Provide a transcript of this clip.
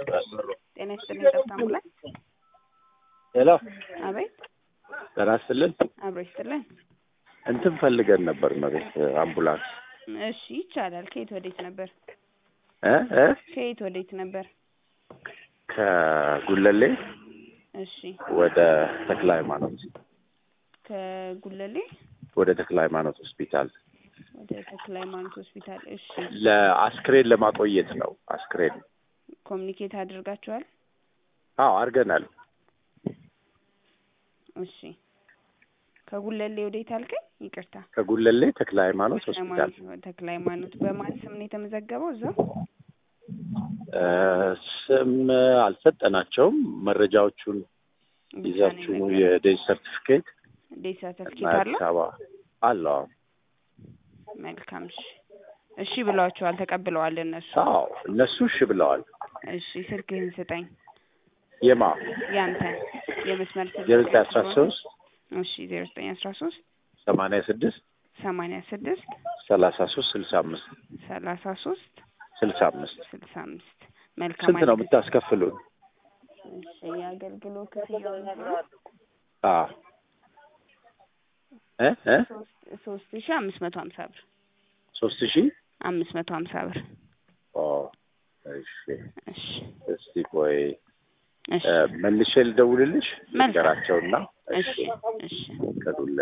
ጤና ይስጥልኝ ጠብታ አምቡላንስ። ሄሎ አቤት። ጤና ይስጥልኝ። አብሮ ይስጥልኝ። እንትን ፈልገን ነበር ማለት አምቡላንስ። እሺ ይቻላል። ከየት ወዴት ነበር? ከየት ወዴት ነበር? ከጉለሌ እሺ ወደ ተክለ ሃይማኖት። ከጉለሌ ወደ ተክለ ሃይማኖት ሆስፒታል። ወደ ተክለ ሃይማኖት ሆስፒታል። እሺ ለአስክሬን ለማቆየት ነው። አስክሬን ኮሙኒኬት አድርጋችኋል? አዎ አድርገናል። እሺ ከጉለሌ ወዴት አልከኝ? ይቅርታ። ከጉለሌ ተክለ ሃይማኖት ሆስፒታል። ተክለ ሃይማኖት በማን ስም ነው የተመዘገበው እዛው? ስም አልሰጠናቸውም። መረጃዎቹን ይዛችሁ የዴዝ ሰርቲፊኬት አለው። መልካም። እሺ ብለዋቸዋል፣ ተቀብለዋል እነሱ? አዎ እነሱ እሺ ብለዋል። እሺ ስልክህን ስጠኝ። የማ ያንተ የመስመር ስልክ 0913 እሺ 0913 86 86 33 65 33 65 መልካም። ስንት ነው የምታስከፍሉን? እሺ የአገልግሎት ክፍያው ነው 3550 ብር። 3550 ብር። እሺ እሺ እስቲ ቆይ እሺ መልሼ ልደውልልሽ ነገራቸውና እሺ እሺ ከዱለ